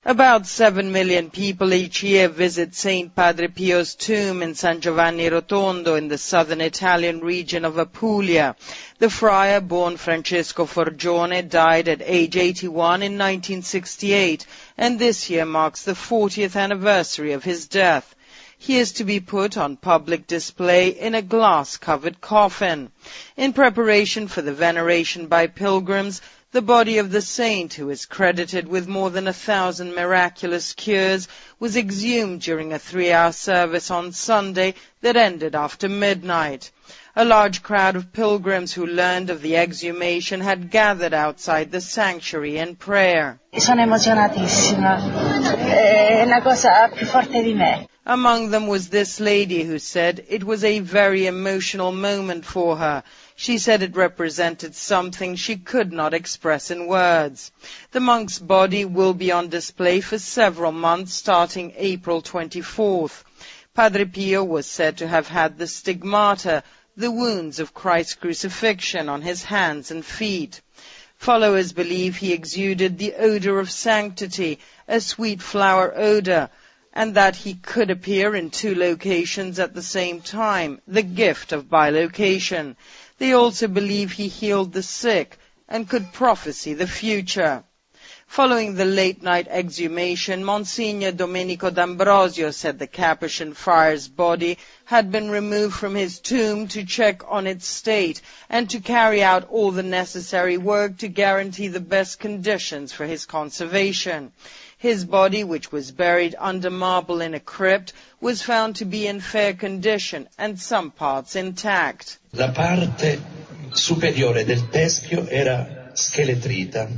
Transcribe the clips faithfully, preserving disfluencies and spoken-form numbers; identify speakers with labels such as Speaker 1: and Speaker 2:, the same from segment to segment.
Speaker 1: About seven million people each year visit Saint Padre Pio's tomb in San Giovanni Rotondo in the southern Italian region of Apulia. The friar, born Francesco Forgione, died at age eighty-one in nineteen sixty-eight, and this year marks the fortieth anniversary of his death. He is to be put on public display in a glass-covered coffin. In preparation for the veneration by pilgrims, the body of the saint, who is credited with more than a thousand miraculous cures, was exhumed during a three-hour service on Sunday that ended after midnight. A large crowd of pilgrims who learned of the exhumation had gathered outside the sanctuary in prayer.
Speaker 2: Sono emozionatissima, è la cosa più forte di me.
Speaker 1: Among them was this lady who said it was a very emotional moment for her. She said it represented something she could not express in words. The monk's body will be on display for several months starting April twenty-fourth. Padre Pio was said to have had the stigmata, the wounds of Christ's crucifixion, on his hands and feet. Followers believe he exuded the odor of sanctity, a sweet flower odor, and that he could appear in two locations at the same time, the gift of bilocation. They also believe he healed the sick and could prophesy the future. Following the late-night exhumation, Monsignor Domenico D'Ambrosio said the Capuchin friar's body had been removed from his tomb to check on its state and to carry out all the necessary work to guarantee the best conditions for his conservation. His body, which was buried under marble in a crypt, was found to be in fair condition and some parts intact.
Speaker 3: La parte superiore del teschio era scheletrita.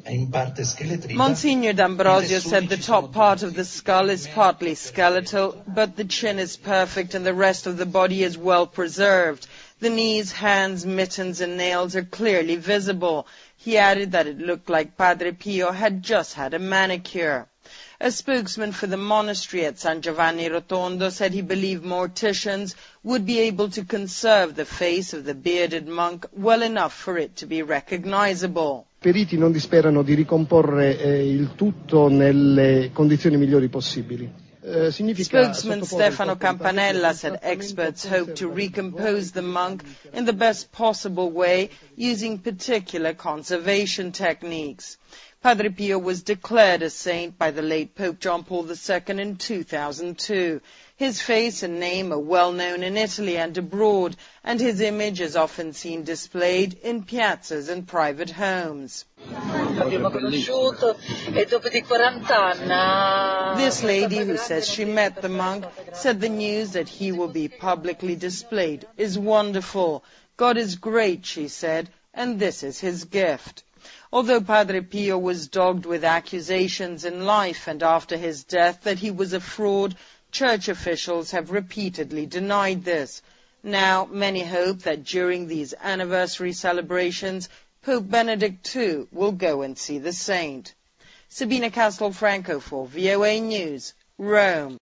Speaker 1: Monsignor D'Ambrosio said the top part of the skull is partly skeletal, but the chin is perfect and the rest of the body is well preserved. The knees, hands, mittens and nails are clearly visible. He added that it looked like Padre Pio had just had a manicure. A spokesman for the monastery at San Giovanni Rotondo said he believed morticians would be able to conserve the face of the bearded monk well enough for it to be recognizable.
Speaker 4: Periti non disperano di ricomporre eh, il tutto nelle condizioni migliori possibili. Uh,
Speaker 1: Spokesman Stefano Campanella said experts hope to recompose the monk in the best possible way using particular conservation techniques. Padre Pio was declared a saint by the late Pope John Paul the Second in two thousand two. His face and name are well known in Italy and abroad, and his image is often seen displayed in piazzas and private homes. This lady, who says she met the monk, said the news that he will be publicly displayed is wonderful. God is great, she said, and this is his gift. Although Padre Pio was dogged with accusations in life and after his death that he was a fraud, church officials have repeatedly denied this. Now, many hope that during these anniversary celebrations, Pope Benedict the Second will go and see the saint. Sabina Castelfranco for V O A News, Rome.